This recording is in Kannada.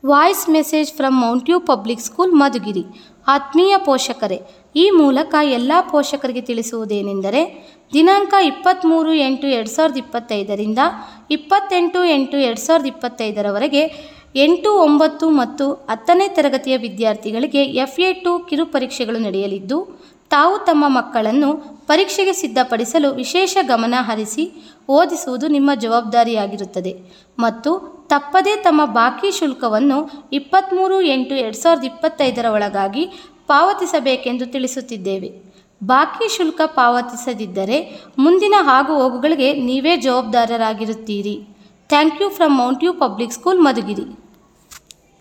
Voice message from Mount View public school Madhugiri. ಆತ್ಮೀಯ ಪೋಷಕರೇ, ಈ ಮೂಲಕ ಎಲ್ಲ ಪೋಷಕರಿಗೆ ತಿಳಿಸುವುದೇನೆಂದರೆ, ದಿನಾಂಕ 23/8/2025ರಿಂದ 28/8/2025ರವರೆಗೆ 8, 9 ಮತ್ತು 10ನೇ ತರಗತಿಯ ವಿದ್ಯಾರ್ಥಿಗಳಿಗೆ FA2 ಕಿರು ಪರೀಕ್ಷೆಗಳು ನಡೆಯಲಿದ್ದು, ತಾವು ತಮ್ಮ ಮಕ್ಕಳನ್ನು ಪರೀಕ್ಷೆಗೆ ಸಿದ್ಧಪಡಿಸಲು ವಿಶೇಷ ಗಮನ ಹರಿಸಿ ಓದಿಸುವುದು ನಿಮ್ಮ ಜವಾಬ್ದಾರಿಯಾಗಿರುತ್ತದೆ ಮತ್ತು ತಪ್ಪದೇ ತಮ್ಮ ಬಾಕಿ ಶುಲ್ಕವನ್ನು 23/8/2025 ಒಳಗಾಗಿ ಪಾವತಿಸಬೇಕೆಂದು ತಿಳಿಸುತ್ತಿದ್ದೇವೆ. ಬಾಕಿ ಶುಲ್ಕ ಪಾವತಿಸದಿದ್ದರೆ ಮುಂದಿನ ಆಗುಹೋಗುಗಳಿಗೆ ನೀವೇ ಜವಾಬ್ದಾರರಾಗಿರುತ್ತೀರಿ. Thank you from Mount View public school Madhugiri.